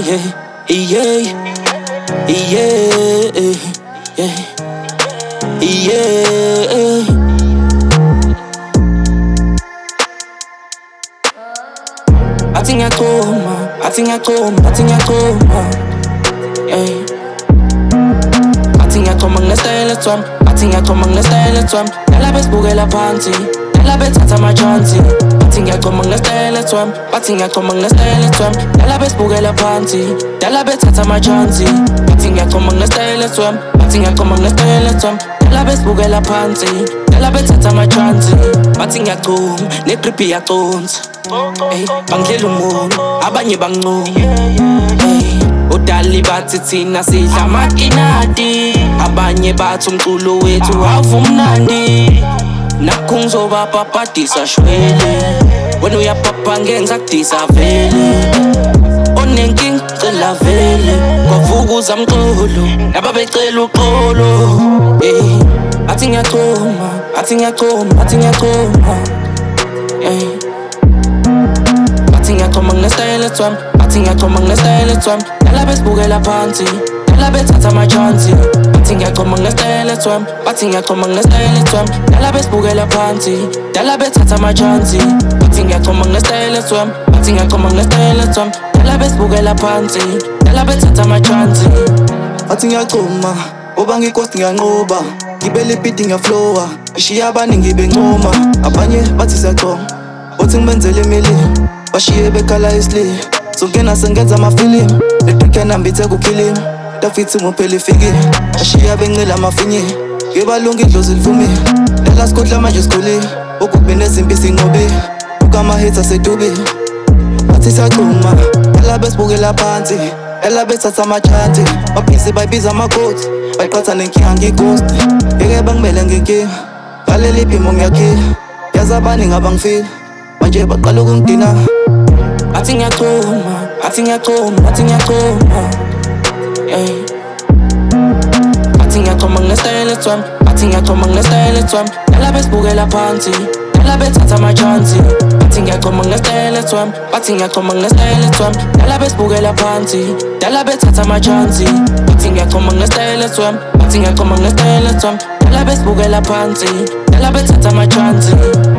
yeah, yeah. Athi ngiyaqhuma, yeah. Athi ngiyaqhuma ngesitayela swami, athi ngiyaqhuma ngesitayela swami. Nalabe sibukela phansi, nalabe thatha ama-chance. Athi ngiyaqhuma ngesitayela swami, athi ngiyaqhuma ngesitayela swami. Nalabe sibukela phansi, nalabe thatha ama-chance. Athi ngiyaqhuma ngesitayela swami, athi ngiyaqhuma ngesitayela swami. Nalabe sibukela phansi, nalabe thatha ama-chance. Athi ngiyaqhuma, ne-drip iyaconsa. Ey, bangidlela umuntu, abanye bangincoma. Udali bathi thina sidla amakinati, abanye bathi umculo wethu awuvumnandi. Nakho ngizobapapatisa shwele, wena uyapapa ngeke ngizakudisa vele. Onenkinga cela vele, kwavukuza mxolo, laba becela uxolo. Athi ngiyaqhuma, athi ngiyaqhuma, athi ngiyaqhuma, athi ngiyaqhuma ngesitayela swami, athi ngiyaqhuma ngesitayela swami. Nalabe sibukela phansi, nalabe thatha ama-chance. Athi ngiyaqhuma ngesitayela swami, athi ngiyaqhuma ngesitayela swami. Nalabe sibukela phansi, nalabe thatha ama-chance. Athi ngiyaqhuma ngesitayela swami, athi ngiyaqhuma ngesitayela swami. Nalabe sibukela phansi, nalabe thatha ama-chance. Athi ngiyaqhuma, ngoba ngikosi ngiyanqoba. Ngibele ibhidi ngiyaflowa, ngishiya abaningi bencoma. Abanye bathi siyachoma, othi ngibenzele imilimo, bashiye bekhala isili. Songena sengenza amafilimu, le-trick nambithe kuphilimu. Dafithi muphela ifikile, bashiya bencela amafinye. Ngibalunga idlozi livumile, dala sigodla manje sikhulile. Ukube nezimpi sinqobile, buka ama-hits asedubile. Bathi siyaqhuma, nalabe sibukela phansi, nalabe thatha ama-chance. Baphisi bayibiza amakhothi, bayiqatha nenkinga ngighosti. Ngeke bangimele ngenkinga, ngaleli phimo ngiyakhila. Yazi abaningi abangifile, manje baqala ukungidina. Athi ngiyaqhuma, athi ngiyaqhuma, athi ngiyaqhuma, yeah. Athi ngiyaqhuma ngesitayela swami, athi ngiyaqhuma ngesitayela swami. Nalabe sibukela phansi, nalabe thatha ama-chance. Athi ngiyaqhuma ngesitayela swami, athi ngiyaqhuma ngesitayela swami. Nalabe sibukela phansi, nalabe thatha ama-chance. Athi ngiyaqhuma ngesitayela swami, athi ngiyaqhuma ngesitayela swami. Nalabe sibukela phansi, nalabe thatha ama-chance.